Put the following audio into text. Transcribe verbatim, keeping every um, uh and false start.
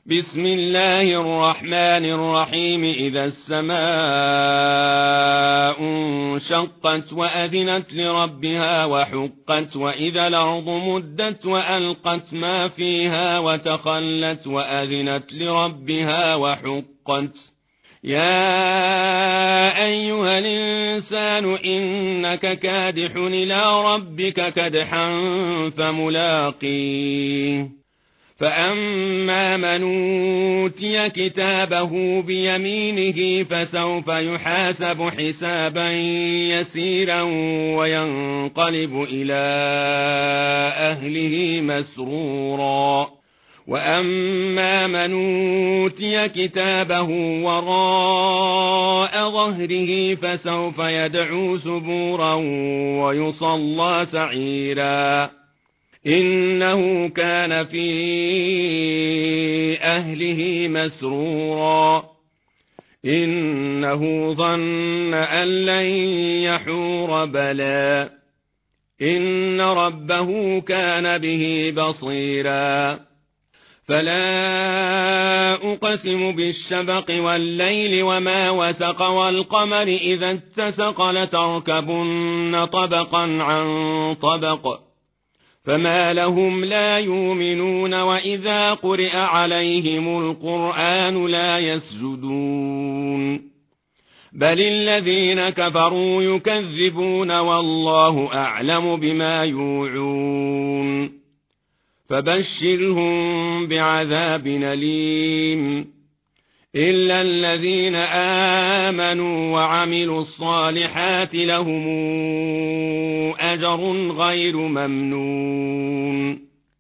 بسم الله الرحمن الرحيم إذا السماء انشقت وأذنت لربها وحقت وإذا الأرض مدت وألقت ما فيها وتخلت وأذنت لربها وحقت يا أيها الإنسان إنك كادح إلى ربك كدحا فملاقيه فأما من أوتي كتابه بيمينه فسوف يحاسب حسابا يسيرا وينقلب إلى أهله مسرورا وأما من أوتي كتابه وراء ظهره فسوف يدعو ثبورا ويصلى سعيرا إنه كان في أهله مسرورا إنه ظن أن لن يحور بلى إن ربه كان به بصيرا فلا أقسم بالشفق والليل وما وسق والقمر إذا اتسق لتركبن طبقا عن طبق فما لهم لا يؤمنون وإذا قرئ عليهم القرآن لا يسجدون بل الذين كفروا يكذبون والله أعلم بما يوعون فبشرهم بعذاب أليم إلا الذين آمنوا وعملوا الصالحات لهم أجر غير ممنون